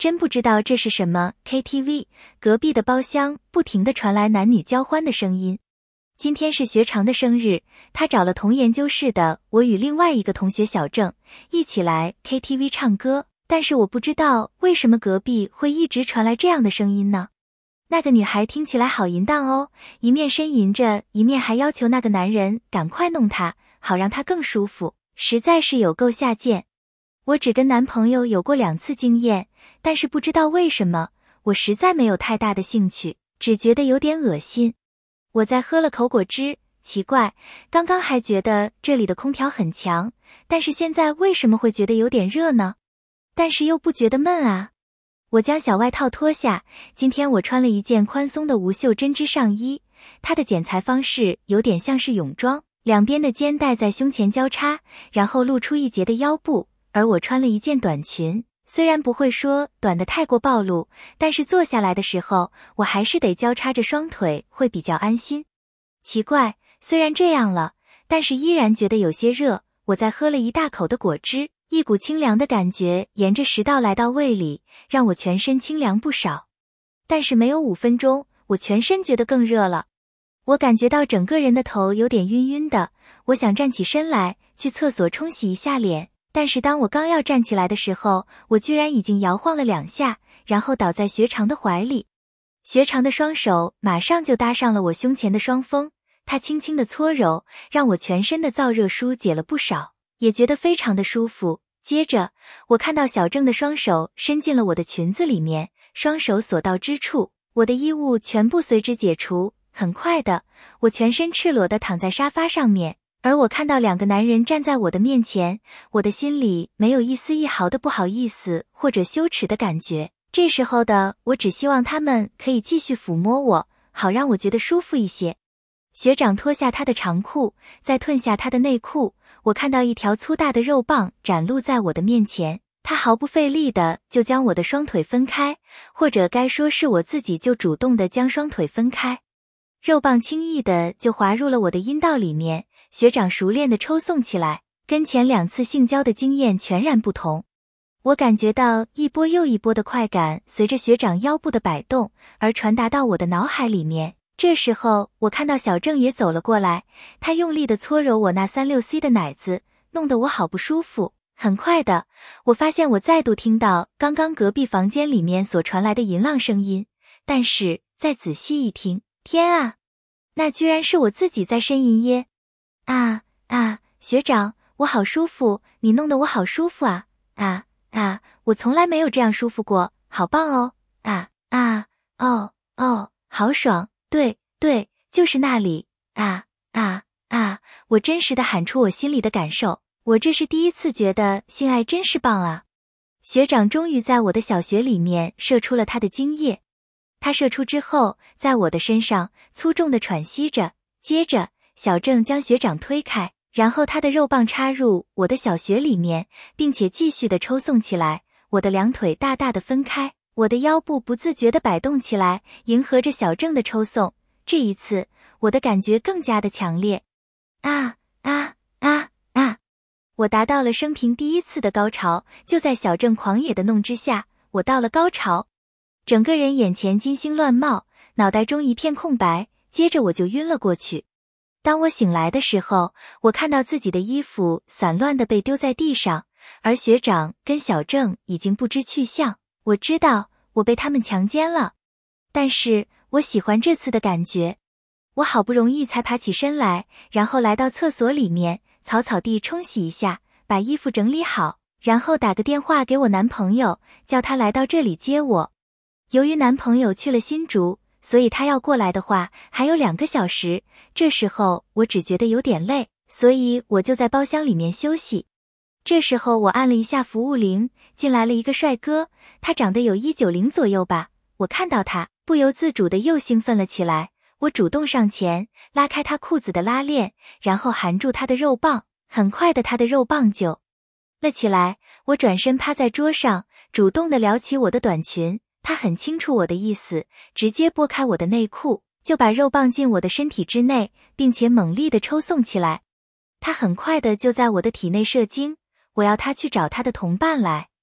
真不知道这是什么 KTV， 隔壁的包厢不停地传来男女交欢的声音。今天是学长的生日，他找了同研究室的我与另外一个同学小郑一起来 KTV 唱歌，但是我不知道为什么隔壁会一直传来这样的声音呢？那个女孩听起来好淫荡哦，一面呻吟着，一面还要求那个男人赶快弄她，好让她更舒服，实在是有够下贱。我只跟男朋友有过2次经验，但是不知道为什么，我实在没有太大的兴趣，只觉得有点恶心。我再喝了口果汁，奇怪，刚刚还觉得这里的空调很强，但是现在为什么会觉得有点热呢？但是又不觉得闷啊。我将小外套脱下，今天我穿了一件宽松的无袖针织上衣，它的剪裁方式有点像是泳装，两边的肩带在胸前交叉，然后露出一截的腰部，而我穿了一件短裙，虽然不会说短得太过暴露，但是坐下来的时候，我还是得交叉着双腿会比较安心。奇怪，虽然这样了，但是依然觉得有些热。我再喝了一大口的果汁，一股清凉的感觉沿着食道来到胃里，让我全身清凉不少。但是没有5分钟，我全身觉得更热了。我感觉到整个人的头有点晕晕的，我想站起身来，去厕所冲洗一下脸。但是当我刚要站起来的时候，我居然已经摇晃了2下，然后倒在学长的怀里。学长的双手马上就搭上了我胸前的双峰，他轻轻的搓揉，让我全身的燥热疏解了不少，也觉得非常的舒服。接着，我看到小郑的双手伸进了我的裙子里面，双手所到之处，我的衣物全部随之解除。很快的，我全身赤裸的躺在沙发上面，而我看到2个男人站在我的面前，我的心里没有一丝一毫的不好意思或者羞耻的感觉。这时候的我只希望他们可以继续抚摸我，好让我觉得舒服一些。学长脱下他的长裤，再褪下他的内裤，我看到一条粗大的肉棒展露在我的面前，他毫不费力的就将我的双腿分开，或者该说是我自己就主动的将双腿分开。肉棒轻易的就滑入了我的阴道里面，学长熟练的抽送起来，跟前2次性交的经验全然不同。我感觉到一波又一波的快感随着学长腰部的摆动而传达到我的脑海里面。这时候我看到小郑也走了过来，他用力的搓揉我那 36C 的奶子，弄得我好不舒服。很快的，我发现我再度听到刚刚隔壁房间里面所传来的淫浪声音，但是再仔细一听，天啊，那居然是我自己在呻吟耶！学长，我好舒服，你弄得我好舒服啊！我从来没有这样舒服过，好棒哦！好爽！对，就是那里！我真实的喊出我心里的感受，我这是第一次觉得性爱真是棒啊！学长终于在我的小穴里面射出了他的精液，他射出之后，在我的身上粗重的喘息着，接着小郑将学长推开，然后他的肉棒插入我的小穴里面，并且继续的抽送起来，我的2腿大大的分开，我的腰部不自觉的摆动起来，迎合着小郑的抽送。这一次，我的感觉更加的强烈。我达到了生平第1次的高潮，就在小郑狂野的弄之下，我到了高潮。整个人眼前金星乱冒，脑袋中一片空白，接着我就晕了过去。当我醒来的时候，我看到自己的衣服散乱地被丢在地上，而学长跟小郑已经不知去向。我知道我被他们强奸了，但是我喜欢这次的感觉。我好不容易才爬起身来，然后来到厕所里面，草草地冲洗一下，把衣服整理好，然后打个电话给我男朋友，叫他来到这里接我。由于男朋友去了新竹，所以他要过来的话还有2个小时，这时候我只觉得有点累，所以我就在包厢里面休息。这时候我按了一下服务铃，进来了一个帅哥，他长得有190左右吧。我看到他，不由自主的又兴奋了起来，我主动上前，拉开他裤子的拉链，然后含住他的肉棒，很快的他的肉棒就了起来。我转身趴在桌上，主动的撩起我的短裙，他很清楚我的意思，直接拨开我的内裤，就把肉棒进我的身体之内，并且猛力的抽送起来。他很快的就在我的体内射精，我要他去找他的同伴来，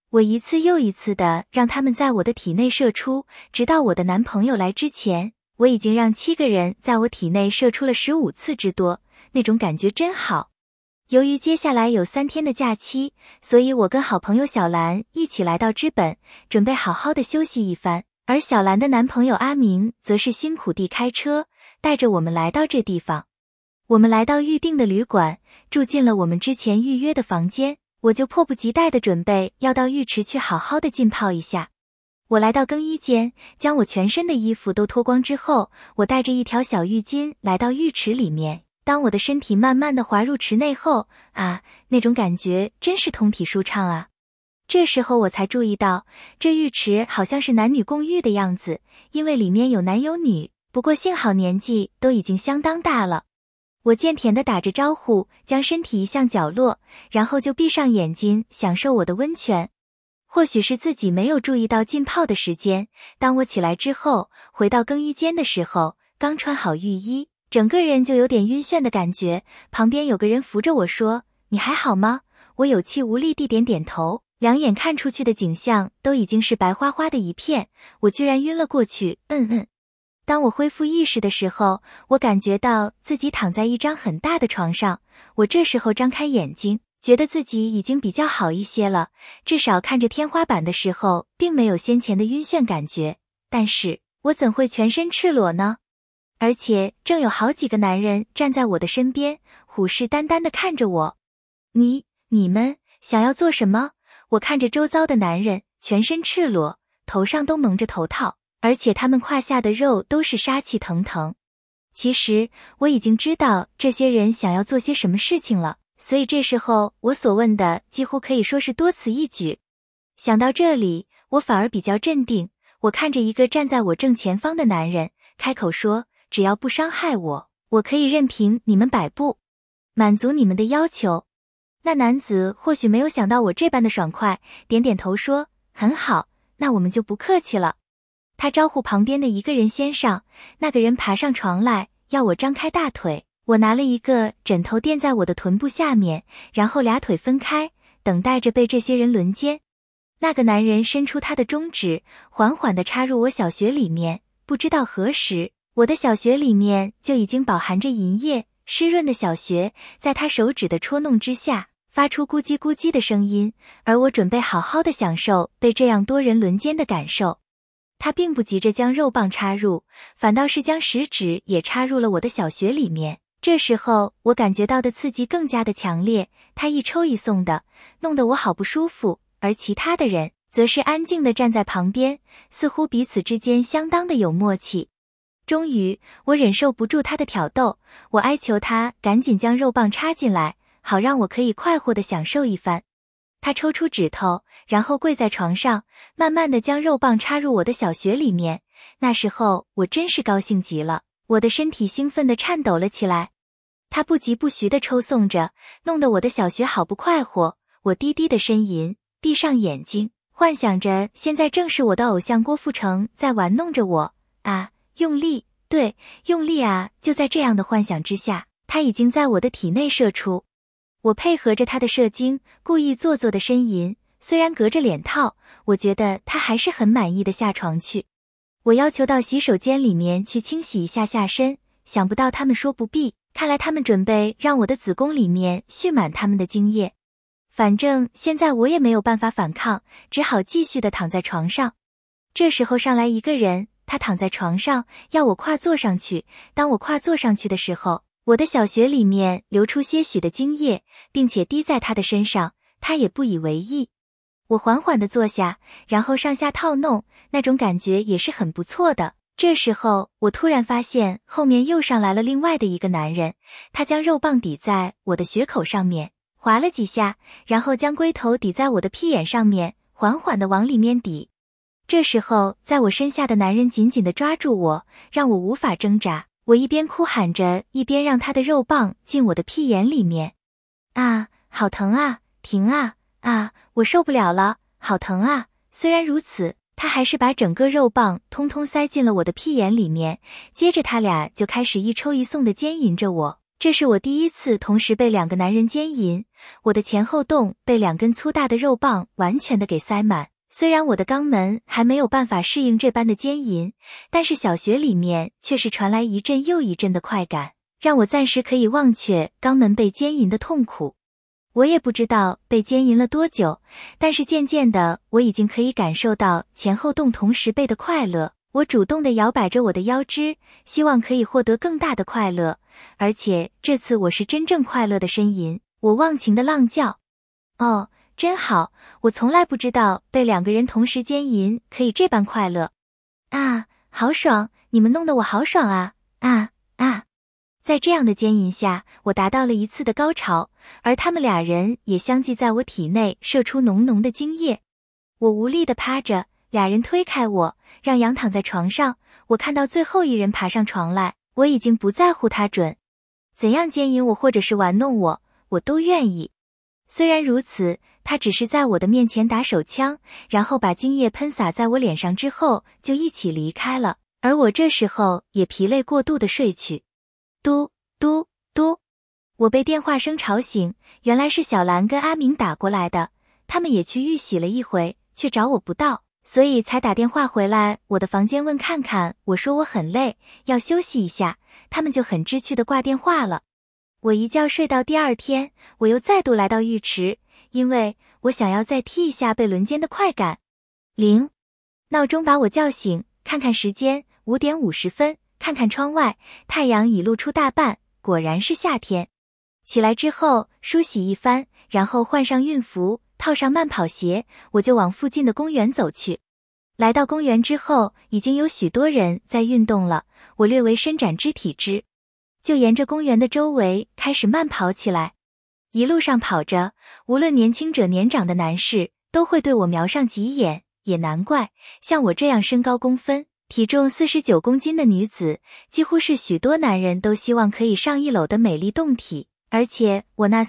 我一次又一次的让它们在我的体内射出，直到我的男朋友来之前，我已经让7个人在我体内射出了15次之多，那种感觉真好。由于接下来有3天的假期，所以我跟好朋友小兰一起来到知本，准备好好的休息一番，而小兰的男朋友阿明则是辛苦地开车，带着我们来到这地方。我们来到预定的旅馆，住进了我们之前预约的房间，我就迫不及待地准备要到浴池去好好的浸泡一下。我来到更衣间，将我全身的衣服都脱光之后，我带着一条小浴巾来到浴池里面。当我的身体慢慢地滑入池内后，那种感觉真是通体舒畅啊。这时候我才注意到，这浴池好像是男女共浴的样子，因为里面有男有女，不过幸好年纪都已经相当大了。我渐甜地打着招呼，将身体移向角落，然后就闭上眼睛享受我的温泉。或许是自己没有注意到浸泡的时间，当我起来之后，回到更衣间的时候，刚穿好浴衣，整个人就有点晕眩的感觉，旁边有个人扶着我说：“你还好吗？”我有气无力地点点头，两眼看出去的景象都已经是白花花的一片，我居然晕了过去。当我恢复意识的时候，我感觉到自己躺在一张很大的床上，我这时候张开眼睛，觉得自己已经比较好一些了，至少看着天花板的时候并没有先前的晕眩感觉，但是我怎会全身赤裸呢？而且正有好几个男人站在我的身边，虎视眈眈地看着我。你们想要做什么？我看着周遭的男人，全身赤裸，头上都蒙着头套，而且他们胯下的肉都是杀气腾腾。其实我已经知道这些人想要做些什么事情了，所以这时候我所问的几乎可以说是多此一举。想到这里，我反而比较镇定，我看着一个站在我正前方的男人，开口说：“只要不伤害我，我可以任凭你们摆布，满足你们的要求。”那男子或许没有想到我这般的爽快，点点头说：“很好，那我们就不客气了。”他招呼旁边的一个人先上，那个人爬上床来，要我张开大腿，我拿了一个枕头垫在我的臀部下面，然后俩腿分开，等待着被这些人轮奸。那个男人伸出他的中指，缓缓地插入我小穴里面，不知道何时，我的小穴里面就已经饱含着银液，湿润的小穴在他手指的戳弄之下发出咕叽咕叽的声音，而我准备好好的享受被这样多人轮奸的感受。他并不急着将肉棒插入，反倒是将食指也插入了我的小穴里面。这时候我感觉到的刺激更加的强烈，他一抽一送的，弄得我好不舒服，而其他的人则是安静地站在旁边，似乎彼此之间相当的有默契。终于，我忍受不住他的挑逗，我哀求他赶紧将肉棒插进来，好让我可以快活地享受一番。他抽出指头，然后跪在床上，慢慢地将肉棒插入我的小穴里面。那时候我真是高兴极了，我的身体兴奋地颤抖了起来。他不疾不徐地抽送着，弄得我的小穴好不快活。我低低地呻吟，闭上眼睛，幻想着现在正是我的偶像郭富城在玩弄着我。用力，对，用力啊！就在这样的幻想之下，他已经在我的体内射出。我配合着他的射精，故意做作的呻吟，虽然隔着脸套，我觉得他还是很满意的下床去。我要求到洗手间里面去清洗一下下身，想不到他们说不必，看来他们准备让我的子宫里面蓄满他们的精液。反正现在我也没有办法反抗，只好继续的躺在床上。这时候上来一个人，他躺在床上，要我跨坐上去。当我跨坐上去的时候，我的小穴里面流出些许的精液，并且滴在他的身上，他也不以为意。我缓缓地坐下，然后上下套弄，那种感觉也是很不错的。这时候我突然发现后面又上来了另外的一个男人，他将肉棒抵在我的穴口上面，划了几下，然后将龟头抵在我的屁眼上面，缓缓地往里面抵。这时候在我身下的男人紧紧地抓住我，让我无法挣扎。我一边哭喊着，一边让他的肉棒进我的屁眼里面。好疼啊，停啊，我受不了了，好疼啊！虽然如此，他还是把整个肉棒通通塞进了我的屁眼里面，接着他俩就开始一抽一送的奸淫着我。 这是我第一次同时被2个男人奸淫，我的前后洞被2根粗大的肉棒完全的给塞满。虽然我的肛门还没有办法适应这般的奸淫，但是小穴里面却是传来一阵又一阵的快感，让我暂时可以忘却肛门被奸淫的痛苦。我也不知道被奸淫了多久，但是渐渐的我已经可以感受到前后洞同时被的快乐。我主动地摇摆着我的腰肢，希望可以获得更大的快乐，而且这次我是真正快乐的呻吟，我忘情的浪叫。哦，真好，我从来不知道被2个人同时奸淫可以这般快乐。啊，好爽，你们弄得我好爽啊，啊，啊。在这样的奸淫下，我达到了一次的高潮，而他们2人也相继在我体内射出浓浓的精液。我无力地趴着，2人推开我，让羊躺在床上。我看到最后一人爬上床来，我已经不在乎他准怎样奸淫我或者是玩弄我，我都愿意。虽然如此，他只是在我的面前打手枪，然后把精液喷洒在我脸上之后，就一起离开了。而我这时候也疲累过度的睡去。嘟嘟嘟，我被电话声吵醒，原来是小兰跟阿明打过来的，他们也去浴洗了一回，却找我不到，所以才打电话回来我的房间问看看。我说我很累，要休息一下，他们就很知趣的挂电话了。我一觉睡到第2天，我又再度来到浴池，因为我想要再踢一下被轮奸的快感。铃，闹钟把我叫醒，看看时间，5点50分，看看窗外，太阳已露出大半，果然是夏天。起来之后梳洗一番，然后换上孕服，套上慢跑鞋，我就往附近的公园走去。来到公园之后，已经有许多人在运动了，我略微伸展肢体之，就沿着公园的周围开始慢跑起来。一路上跑着，无论年轻者年长的男士都会对我瞄上几眼，也难怪，像我这样身高公分，体重49公斤的女子，几乎是许多男人都希望可以上一搂的美丽胴体。而且我那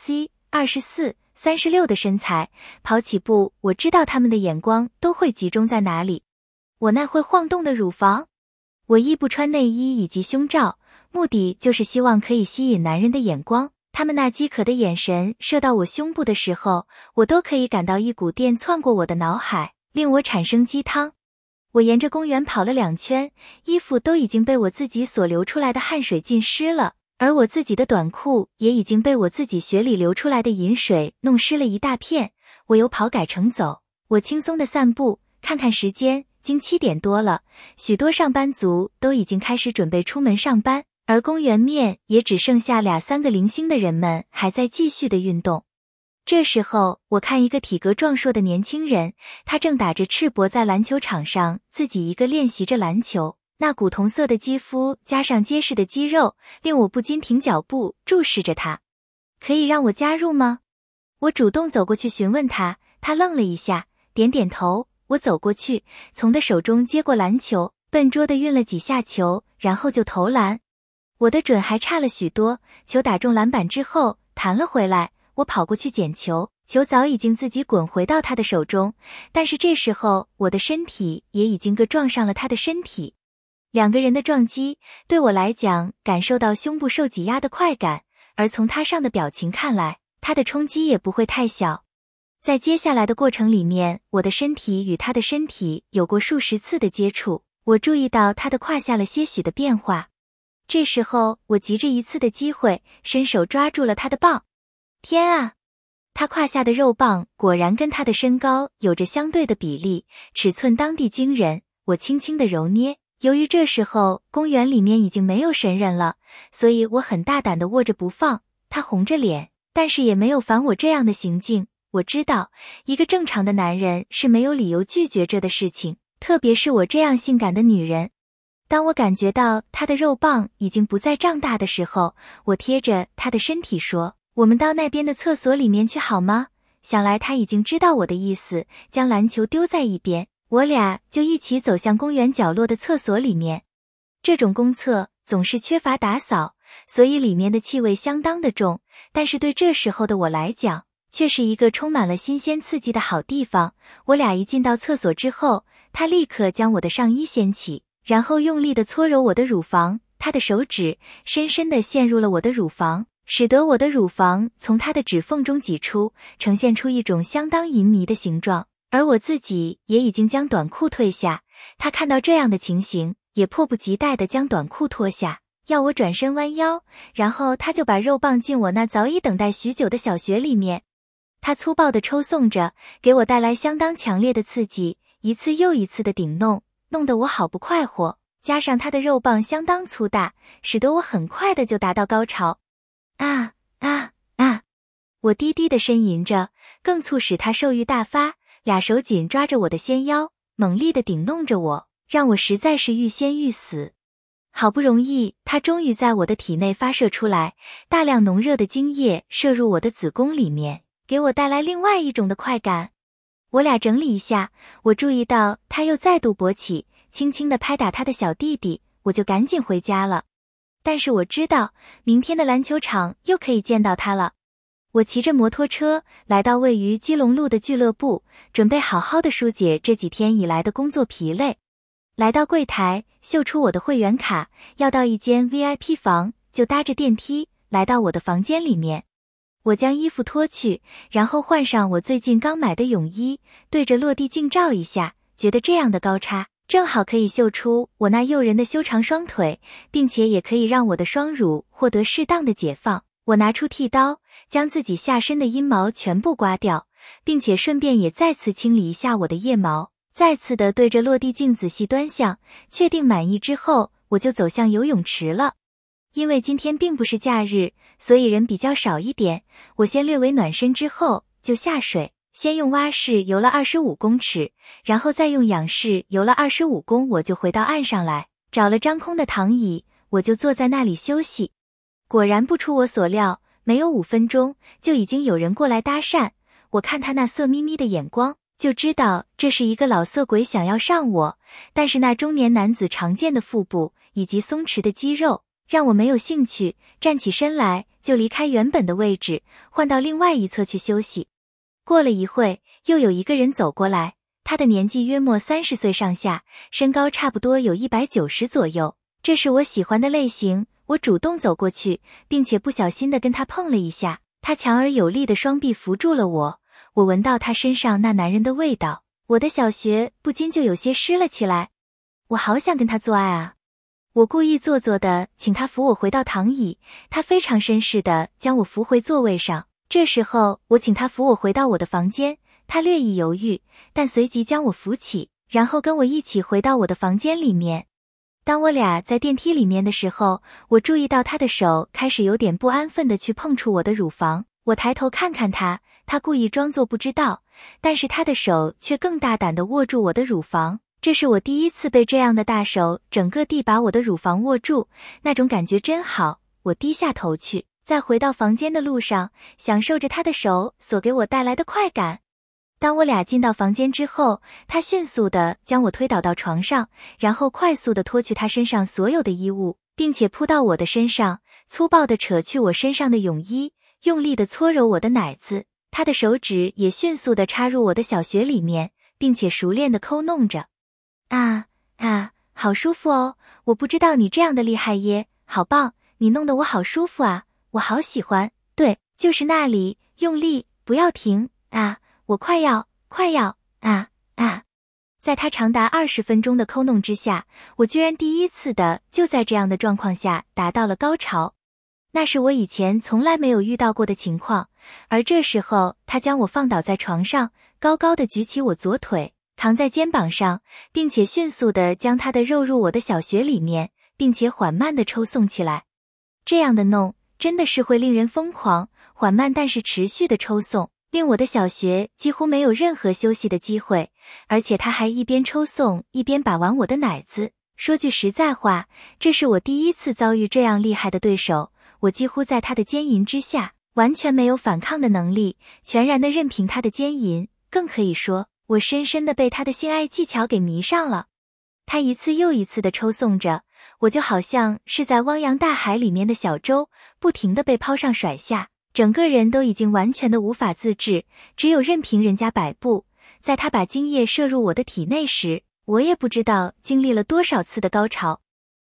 36C、24、36的身材，跑起步我知道他们的眼光都会集中在哪里。我那会晃动的乳房，我亦不穿内衣以及胸罩，目的就是希望可以吸引男人的眼光。他们那饥渴的眼神射到我胸部的时候，我都可以感到一股电窜过我的脑海，令我产生鸡汤。我沿着公园跑了2圈，衣服都已经被我自己所流出来的汗水浸湿了，而我自己的短裤也已经被我自己血里流出来的饮水弄湿了一大片。我由跑改成走，我轻松的散步，看看时间，经7点多了，许多上班族都已经开始准备出门上班，而公园面也只剩下2-3个零星的人们还在继续的运动。这时候我看一个体格壮硕的年轻人，他正打着赤膊在篮球场上自己一个练习着篮球，那古铜色的肌肤加上结实的肌肉，令我不禁停脚步注视着他。可以让我加入吗？我主动走过去询问他，他愣了一下，点点头。我走过去，从他手中接过篮球，笨拙地运了几下球，然后就投篮。我的准还差了许多，球打中篮板之后弹了回来，我跑过去捡球，球早已经自己滚回到他的手中，但是这时候我的身体也已经撞上了他的身体。2个人的撞击对我来讲，感受到胸部受挤压的快感，而从他上的表情看来，他的冲击也不会太小。在接下来的过程里面，我的身体与他的身体有过数十次的接触，我注意到他的胯下了些许的变化。这时候我急着一次的机会，伸手抓住了他的棒。天啊！他胯下的肉棒果然跟他的身高有着相对的比例，尺寸当地惊人。我轻轻的揉捏，由于这时候公园里面已经没有神人了，所以我很大胆的握着不放。他红着脸，但是也没有烦我这样的行径。我知道一个正常的男人是没有理由拒绝这的事情，特别是我这样性感的女人。当我感觉到他的肉棒已经不再胀大的时候，我贴着他的身体说，我们到那边的厕所里面去好吗？想来他已经知道我的意思，将篮球丢在一边，我俩就一起走向公园角落的厕所里面。这种公厕总是缺乏打扫，所以里面的气味相当的重，但是对这时候的我来讲，却是一个充满了新鲜刺激的好地方。我俩一进到厕所之后，他立刻将我的上衣掀起，然后用力地搓揉我的乳房， 他的手指深深地陷入了我的乳房，使得我的乳房从他的指缝中挤出，呈现出一种相当淫靡的形状。而我自己也已经将短裤退下，他看到这样的情形，也迫不及待地将短裤脱下，要我转身弯腰，然后他就把肉棒进我那早已等待许久的小穴里面。他粗暴地抽送着，给我带来相当强烈的刺激，一次又一次的顶弄，弄得我好不快活。加上他的肉棒相当粗大，使得我很快的就达到高潮。啊啊啊！我低低的呻吟着，更促使他兽欲大发，俩手紧抓着我的纤腰，猛力的顶弄着我，让我实在是欲仙欲死。好不容易，他终于在我的体内发射出来，大量浓热的精液射入我的子宫里面，给我带来另外一种的快感。我俩整理一下，我注意到他又再度勃起，轻轻地拍打他的小弟弟，我就赶紧回家了。但是我知道，明天的篮球场又可以见到他了。我骑着摩托车来到位于基隆路的俱乐部，准备好好的疏解这几天以来的工作疲累。来到柜台，秀出我的会员卡，要到一间 VIP 房，就搭着电梯来到我的房间里面。我将衣服脱去，然后换上我最近刚买的泳衣，对着落地镜照一下，觉得这样的高叉正好可以秀出我那诱人的修长双腿，并且也可以让我的双乳获得适当的解放。我拿出剃刀，将自己下身的阴毛全部刮掉，并且顺便也再次清理一下我的腋毛，再次的对着落地镜仔细端详，确定满意之后，我就走向游泳池了。因为今天并不是假日，所以人比较少一点，我先略为暖身之后就下水，先用蛙式游了25公尺，然后再用仰式游了25公，我就回到岸上来，找了张空的躺椅，我就坐在那里休息。果然不出我所料，没有5分钟，就已经有人过来搭讪。我看他那色眯眯的眼光，就知道这是一个老色鬼想要上我，但是那中年男子常见的腹部以及松弛的肌肉，让我没有兴趣，站起身来就离开原本的位置，换到另外一侧去休息。过了一会，又有一个人走过来，他的年纪约莫30岁上下，身高差不多有190左右，这是我喜欢的类型。我主动走过去，并且不小心地跟他碰了一下，他强而有力的双臂扶住了我。我闻到他身上那男人的味道，我的小穴不禁就有些湿了起来。我好想跟他做爱啊！我故意做作的请他扶我回到躺椅，他非常绅士的将我扶回座位上。这时候我请他扶我回到我的房间，他略一犹豫，但随即将我扶起，然后跟我一起回到我的房间里面。当我俩在电梯里面的时候，我注意到他的手开始有点不安分的去碰触我的乳房。我抬头看看他，他故意装作不知道，但是他的手却更大胆地握住我的乳房。这是我第一次被这样的大手整个地把我的乳房握住，那种感觉真好。我低下头去，在回到房间的路上，享受着他的手所给我带来的快感。当我俩进到房间之后，他迅速地将我推倒到床上，然后快速地脱去他身上所有的衣物，并且扑到我的身上，粗暴地扯去我身上的泳衣，用力地搓揉我的奶子。他的手指也迅速地插入我的小穴里面，并且熟练地抠弄着。啊啊，好舒服哦！我不知道你这样的厉害耶，好棒！你弄得我好舒服啊，我好喜欢。对，就是那里，用力，不要停啊！我快要啊！在他长达20分钟的抠弄之下，我居然第一次的就在这样的状况下达到了高潮。那是我以前从来没有遇到过的情况，而这时候他将我放倒在床上，高高的举起我左腿，扛在肩膀上，并且迅速的将他的肉入我的小穴里面，并且缓慢的抽送起来。这样的弄真的是会令人疯狂，缓慢但是持续的抽送，令我的小穴几乎没有任何休息的机会，而且他还一边抽送一边把玩我的奶子。说句实在话，这是我第一次遭遇这样厉害的对手，我几乎在他的奸淫之下完全没有反抗的能力，全然的任凭他的奸淫，更可以说我深深的被他的性爱技巧给迷上了。他一次又一次的抽送着，我就好像是在汪洋大海里面的小舟，不停的被抛上甩下，整个人都已经完全的无法自制，只有任凭人家摆布。在他把精液射入我的体内时，我也不知道经历了多少次的高潮。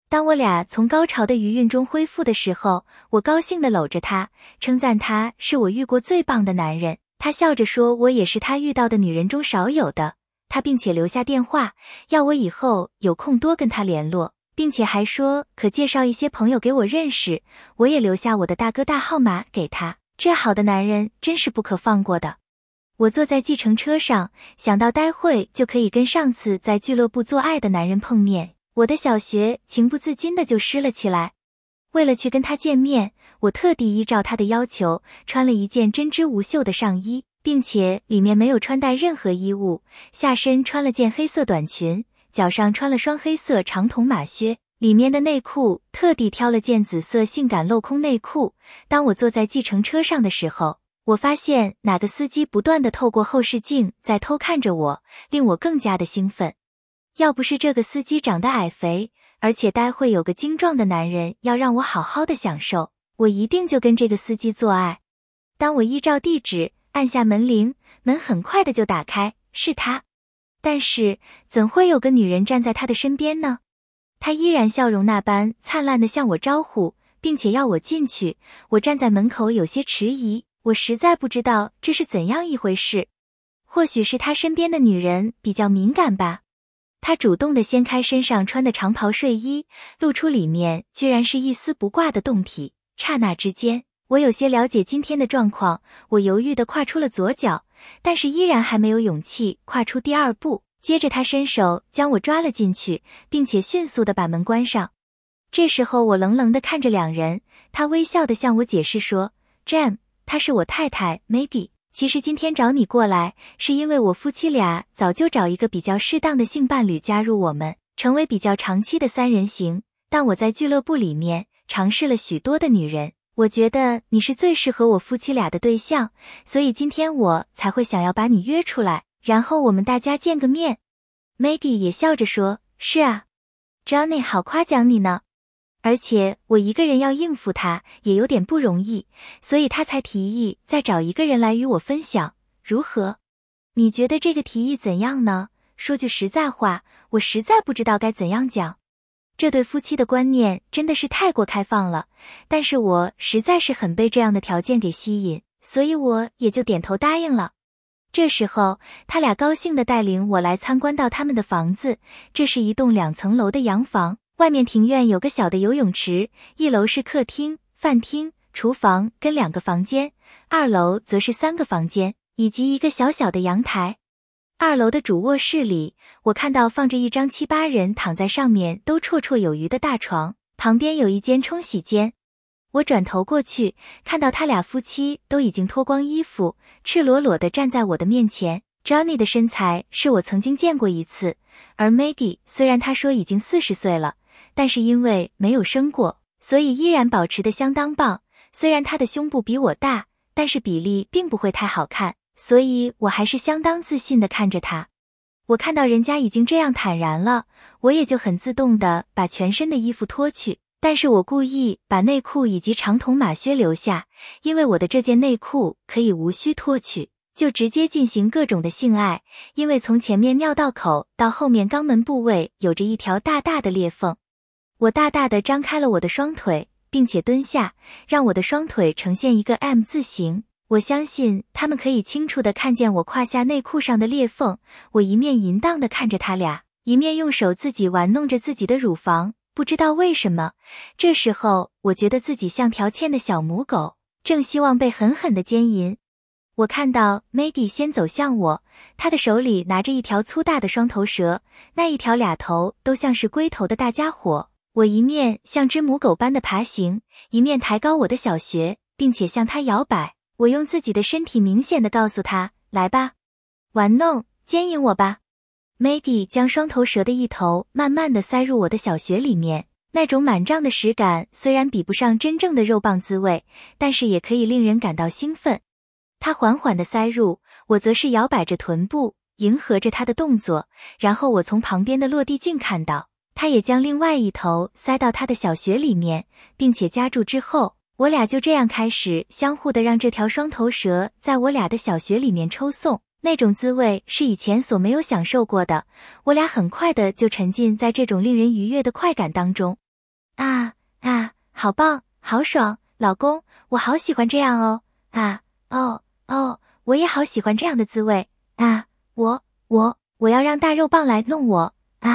当我俩从高潮的余韵中恢复的时候，我高兴地搂着他，称赞他是我遇过最棒的男人。他笑着说我也是他遇到的女人中少有的。他并且留下电话，要我以后有空多跟他联络，并且还说可介绍一些朋友给我认识。我也留下我的大哥大号码给他。这好的男人真是不可放过的。我坐在计程车上，想到待会就可以跟上次在俱乐部做爱的男人碰面，我的小穴情不自禁的就湿了起来。为了去跟他见面，我特地依照他的要求穿了一件针织无袖的上衣，并且里面没有穿戴任何衣物，下身穿了件黑色短裙，脚上穿了双黑色长筒马靴，里面的内裤特地挑了件紫色性感镂空内裤。当我坐在计程车上的时候，我发现哪个司机不断地透过后视镜在偷看着我，令我更加的兴奋。要不是这个司机长得矮肥，而且待会有个精壮的男人要让我好好的享受，我一定就跟这个司机做爱。当我依照地址按下门铃，门很快的就打开，是他。但是怎会有个女人站在他的身边呢？他依然笑容那般灿烂的向我招呼，并且要我进去。我站在门口有些迟疑，我实在不知道这是怎样一回事。或许是他身边的女人比较敏感吧。他主动地掀开身上穿的长袍睡衣，露出里面居然是一丝不挂的胴体。刹那之间，我有些了解今天的状况，我犹豫地跨出了左脚，但是依然还没有勇气跨出第二步。接着他伸手将我抓了进去，并且迅速地把门关上。这时候我冷冷地看着两人，他微笑地向我解释说 Jam， 她是我太太 Maggie， 其实今天找你过来是因为我夫妻俩早就找一个比较适当的性伴侣加入我们，成为比较长期的三人行。但我在俱乐部里面尝试了许多的女人，我觉得你是最适合我夫妻俩的对象，所以今天我才会想要把你约出来，然后我们大家见个面。 Maggie 也笑着说，是啊 Johnny 好夸奖你呢，而且我一个人要应付他也有点不容易，所以他才提议再找一个人来与我分享，如何？你觉得这个提议怎样呢？说句实在话，我实在不知道该怎样讲。这对夫妻的观念真的是太过开放了，但是我实在是很被这样的条件给吸引，所以我也就点头答应了。这时候他俩高兴地带领我来参观到他们的房子，这是一栋2层楼的洋房，外面庭院有个小的游泳池，1楼是客厅、饭厅、厨房跟2个房间，2楼则是3个房间以及一个小小的阳台。2楼的主卧室里，我看到放着一张7、8人躺在上面都绰绰有余的大床，旁边有一间冲洗间。我转头过去，看到他俩夫妻都已经脱光衣服，赤裸裸地站在我的面前。Johnny 的身材是我曾经见过一次，而 Maggie 虽然她说已经40岁了，但是因为没有生过，所以依然保持得相当棒。虽然她的胸部比我大，但是比例并不会太好看，所以我还是相当自信地看着她。我看到人家已经这样坦然了，我也就很自动地把全身的衣服脱去。但是我故意把内裤以及长筒马靴留下，因为我的这件内裤可以无需脱去，就直接进行各种的性爱，因为从前面尿道口到后面肛门部位有着一条大大的裂缝。我大大的张开了我的双腿，并且蹲下，让我的双腿呈现一个 M 字形。我相信他们可以清楚地看见我胯下内裤上的裂缝。我一面淫荡地看着他俩，一面用手自己玩弄着自己的乳房。不知道为什么，这时候我觉得自己像条欠的小母狗，正希望被狠狠地奸淫。我看到 Maggie 先走向我，她的手里拿着一条粗大的双头蛇，那一条俩头都像是龟头的大家伙。我一面像只母狗般的爬行，一面抬高我的小穴，并且向她摇摆。我用自己的身体明显地告诉她，来吧，玩弄奸淫我吧。Maggie 将双头蛇的一头慢慢地塞入我的小穴里面，那种满胀的实感虽然比不上真正的肉棒滋味，但是也可以令人感到兴奋。它缓缓地塞入，我则是摇摆着臀部，迎合着它的动作，然后我从旁边的落地镜看到，它也将另外一头塞到它的小穴里面，并且夹住之后，我俩就这样开始相互的让这条双头蛇在我俩的小穴里面抽送。那种滋味是以前所没有享受过的，我俩很快的就沉浸在这种令人愉悦的快感当中。 好棒，好爽，老公，我好喜欢这样哦。我也好喜欢这样的滋味。我要让大肉棒来弄我。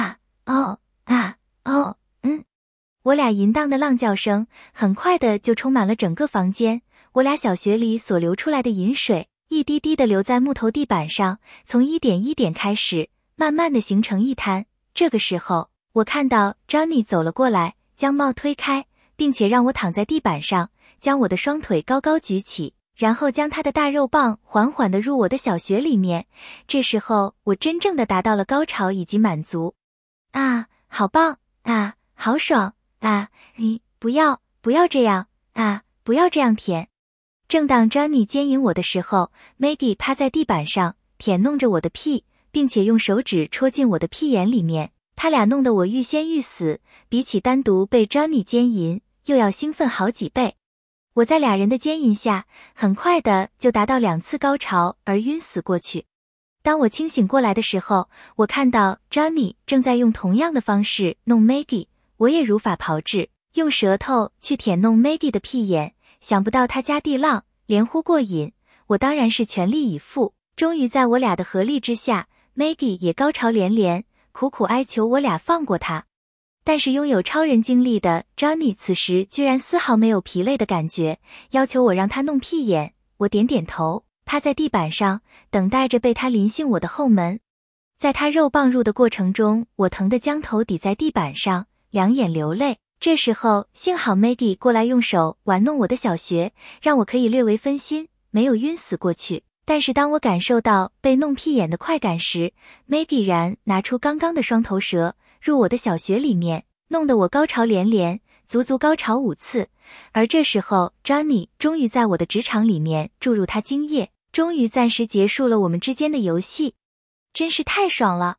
我俩淫荡的浪叫声很快的就充满了整个房间，我俩小穴里所流出来的淫水一滴滴的流在木头地板上，从一点一点开始，慢慢的形成一滩。这个时候，我看到 Johnny 走了过来，将帽推开，并且让我躺在地板上，将我的双腿高高举起，然后将他的大肉棒缓缓地入我的小穴里面。这时候，我真正的达到了高潮以及满足。好棒，好爽，不要这样，不要这样舔。正当 Johnny 奸淫我的时候， Maggie 趴在地板上舔弄着我的屁，并且用手指戳进我的屁眼里面。他俩弄得我欲仙欲死，比起单独被 Johnny 奸淫又要兴奋好几倍。我在俩人的奸淫下，很快的就达到2次高潮而晕死过去。当我清醒过来的时候，我看到 Johnny 正在用同样的方式弄 Maggie， 我也如法炮制，用舌头去舔弄 Maggie 的屁眼。想不到他家地浪，连呼过瘾，我当然是全力以赴。终于在我俩的合力之下， Maggie 也高潮连连，苦苦哀求我俩放过他。但是拥有超人精力的 Johnny 此时居然丝毫没有疲累的感觉，要求我让他弄屁眼。我点点头，趴在地板上，等待着被他临幸我的后门。在他肉棒入的过程中，我疼得将头抵在地板上，两眼流泪。这时候幸好 Maggie 过来用手玩弄我的小穴，让我可以略为分心，没有晕死过去。但是当我感受到被弄屁眼的快感时， Maggie 然拿出刚刚的双头蛇入我的小穴里面，弄得我高潮连连，足足高潮5次。而这时候 Johnny 终于在我的直肠里面注入他精液，终于暂时结束了我们之间的游戏，真是太爽了。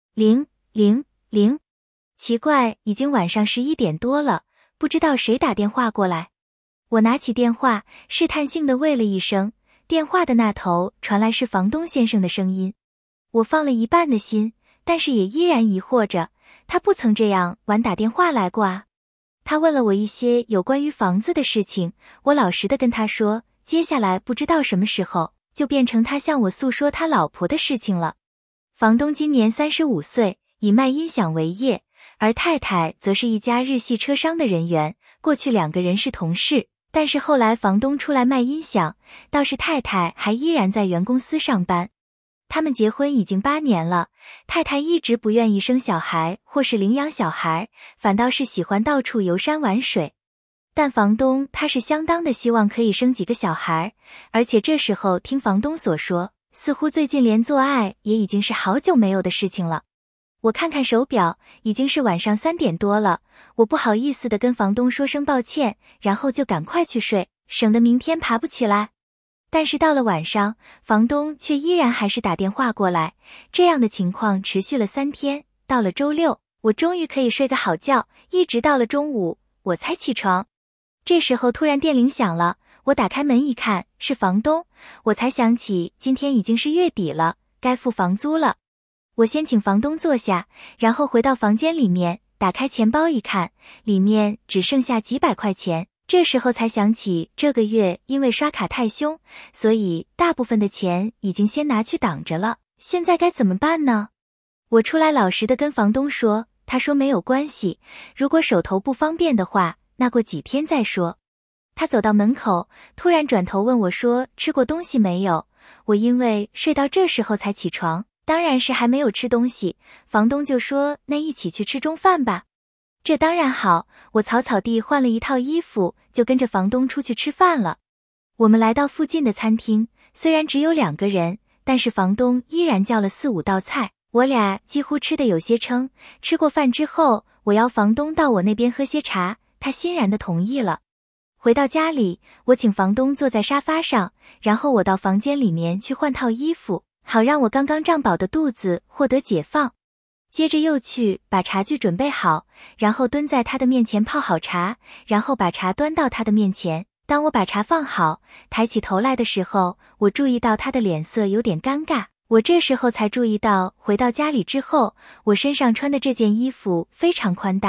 奇怪，已经晚上11点多了，不知道谁打电话过来。我拿起电话，试探性地喂了一声，电话的那头传来是房东先生的声音。我放了一半的心，但是也依然疑惑着，他不曾这样晚打电话来过啊。他问了我一些有关于房子的事情，我老实地跟他说，接下来不知道什么时候就变成他向我诉说他老婆的事情了。房东今年35岁，以卖音响为业，而太太则是一家日系车商的人员，过去2个人是同事，但是后来房东出来卖音响，倒是太太还依然在原公司上班。他们结婚已经8年了，太太一直不愿意生小孩或是领养小孩，反倒是喜欢到处游山玩水。但房东他是相当的希望可以生几个小孩，而且这时候听房东所说，似乎最近连做爱也已经是好久没有的事情了。我看看手表，已经是晚上3点多了，我不好意思地跟房东说声抱歉，然后就赶快去睡，省得明天爬不起来。但是到了晚上，房东却依然还是打电话过来，这样的情况持续了3天，到了周六，我终于可以睡个好觉，一直到了中午，我才起床。这时候突然电铃响了，我打开门一看，是房东，我才想起今天已经是月底了，该付房租了。我先请房东坐下，然后回到房间里面，打开钱包一看，里面只剩下几百块钱。这时候才想起这个月因为刷卡太凶，所以大部分的钱已经先拿去挡着了，现在该怎么办呢？我出来老实的跟房东说，他说没有关系，如果手头不方便的话，那过几天再说。他走到门口，突然转头问我说，吃过东西没有？我因为睡到这时候才起床，当然是还没有吃东西。房东就说，那一起去吃中饭吧。这当然好，我草草地换了一套衣服，就跟着房东出去吃饭了。我们来到附近的餐厅，虽然只有2个人，但是房东依然叫了4、5道菜，我俩几乎吃得有些撑。吃过饭之后，我邀房东到我那边喝些茶，他欣然地同意了。回到家里，我请房东坐在沙发上，然后我到房间里面去换套衣服，好让我刚刚胀饱的肚子获得解放。接着又去把茶具准备好，然后蹲在他的面前泡好茶，然后把茶端到他的面前。当我把茶放好，抬起头来的时候，我注意到他的脸色有点尴尬。我这时候才注意到，回到家里之后，我身上穿的这件衣服非常宽大，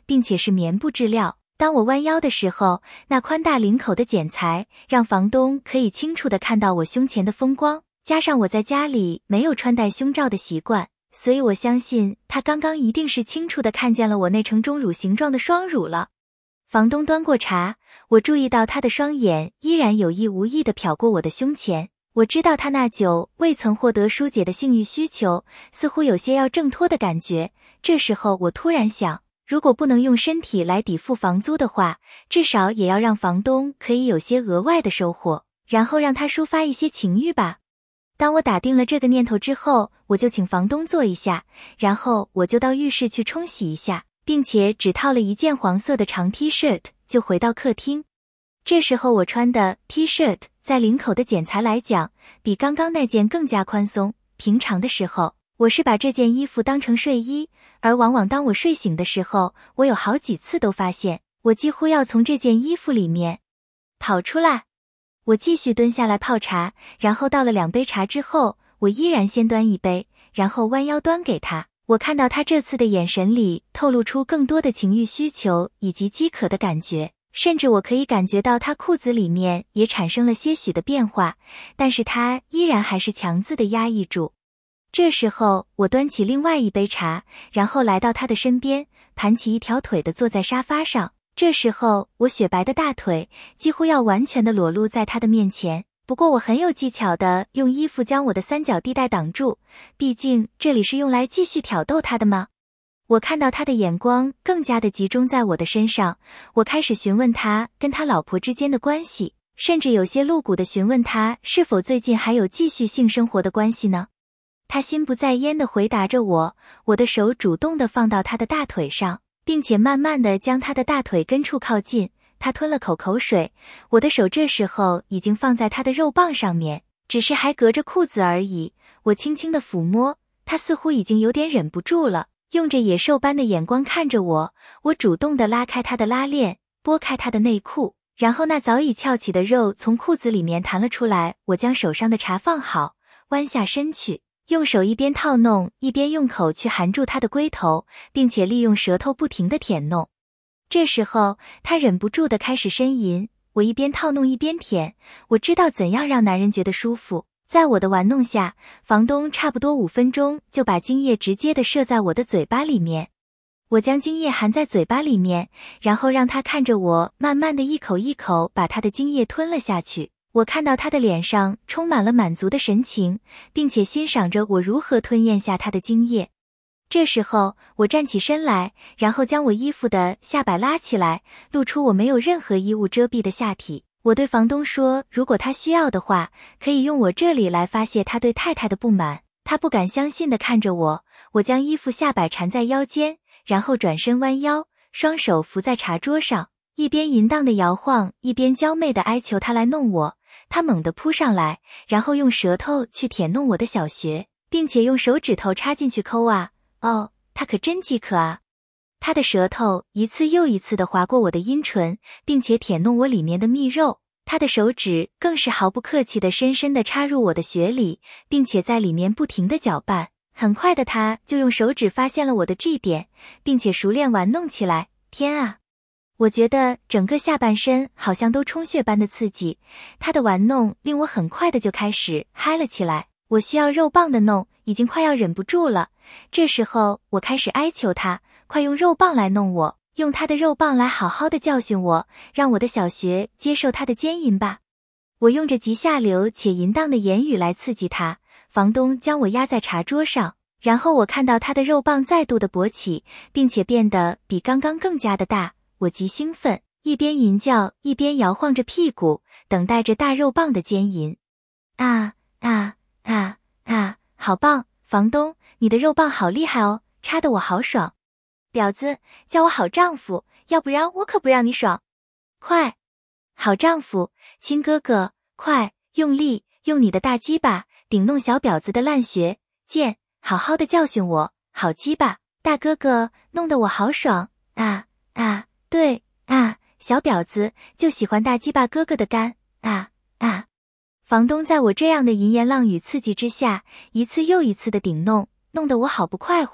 并且是棉布质料。当我弯腰的时候，那宽大领口的剪裁让房东可以清楚地看到我胸前的风光，加上我在家里没有穿戴胸罩的习惯，所以我相信他刚刚一定是清楚地看见了我那呈钟乳形状的双乳了。房东端过茶，我注意到他的双眼依然有意无意地瞟过我的胸前，我知道他那久未曾获得疏解的性欲需求似乎有些要挣脱的感觉。这时候我突然想，如果不能用身体来抵付房租的话，至少也要让房东可以有些额外的收获，然后让他抒发一些情欲吧。当我打定了这个念头之后，我就请房东坐一下，然后我就到浴室去冲洗一下，并且只套了一件黄色的长 T 恤就回到客厅。这时候我穿的 T 恤在领口的剪裁来讲，比刚刚那件更加宽松。平常的时候，我是把这件衣服当成睡衣，而往往当我睡醒的时候，我有好几次都发现，我几乎要从这件衣服里面跑出来。我继续蹲下来泡茶，然后倒了2杯茶之后，我依然先端一杯，然后弯腰端给他。我看到他这次的眼神里透露出更多的情欲需求以及饥渴的感觉，甚至我可以感觉到他裤子里面也产生了些许的变化，但是他依然还是强自的压抑住。这时候我端起另外一杯茶，然后来到他的身边，盘起一条腿的坐在沙发上。这时候我雪白的大腿几乎要完全的裸露在他的面前，不过我很有技巧的用衣服将我的三角地带挡住，毕竟这里是用来继续挑逗他的嘛。我看到他的眼光更加的集中在我的身上，我开始询问他跟他老婆之间的关系，甚至有些露骨的询问他是否最近还有继续性生活的关系呢。他心不在焉地回答着我，我的手主动地放到他的大腿上，并且慢慢地将他的大腿根处靠近。他吞了口水，我的手这时候已经放在他的肉棒上面，只是还隔着裤子而已。我轻轻地抚摸，他似乎已经有点忍不住了，用着野兽般的眼光看着我。我主动地拉开他的拉链，拨开他的内裤，然后那早已翘起的肉从裤子里面弹了出来。我将手上的茶放好，弯下身去，用手一边套弄一边用口去含住他的龟头，并且利用舌头不停地舔弄。这时候他忍不住地开始呻吟，我一边套弄一边舔，我知道怎样让男人觉得舒服。在我的玩弄下，房东差不多5分钟就把精液直接地射在我的嘴巴里面。我将精液含在嘴巴里面，然后让他看着我慢慢地一口一口把他的精液吞了下去。我看到他的脸上充满了满足的神情，并且欣赏着我如何吞咽下他的精液。这时候我站起身来，然后将我衣服的下摆拉起来，露出我没有任何衣物遮蔽的下体。我对房东说，如果他需要的话，可以用我这里来发泄他对太太的不满。他不敢相信地看着我，我将衣服下摆缠在腰间，然后转身弯腰，双手扶在茶桌上，一边淫荡地摇晃，一边娇媚地哀求他来弄我。他猛地扑上来，然后用舌头去舔弄我的小穴，并且用手指头插进去抠啊。哦，他可真饥渴啊！他的舌头一次又一次地划过我的阴唇，并且舔弄我里面的蜜肉。他的手指更是毫不客气地深深地插入我的穴里，并且在里面不停地搅拌。很快的，他就用手指发现了我的 G 点，并且熟练玩弄起来。天啊！我觉得整个下半身好像都充血般的刺激，他的玩弄令我很快的就开始嗨了起来。我需要肉棒的弄，已经快要忍不住了。这时候我开始哀求他，快用肉棒来弄我，用他的肉棒来好好的教训我，让我的小穴接受他的奸淫吧。我用着极下流且淫荡的言语来刺激他。房东将我压在茶桌上，然后我看到他的肉棒再度的勃起，并且变得比刚刚更加的大。我极兴奋，一边淫叫一边摇晃着屁股，等待着大肉棒的奸淫。啊啊啊啊，好棒！房东，你的肉棒好厉害哦，插得我好爽。婊子，叫我好丈夫，要不然我可不让你爽。快！好丈夫，亲哥哥，快，用力，用你的大鸡巴顶弄小婊子的烂穴，贱，好好的教训我，好鸡巴，大哥哥，弄得我好爽。啊啊，对，啊，小婊子就喜欢大鸡巴哥哥的干，啊啊。房东在我这样的淫言浪语刺激之下，一次又一次的顶弄，弄得我好不快活。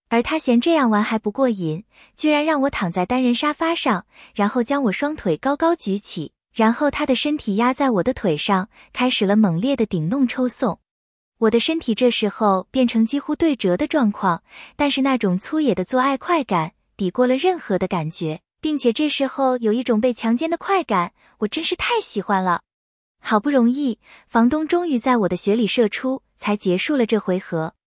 而他嫌这样玩还不过瘾，居然让我躺在单人沙发上，然后将我双腿高高举起，然后他的身体压在我的腿上，开始了猛烈的顶弄抽送。我的身体这时候变成几乎对折的状况，但是那种粗野的做爱快感抵过了任何的感觉，并且这时候有一种被强奸的快感，我真是太喜欢了。好不容易，房东终于在我的穴里射出，才结束了这回合。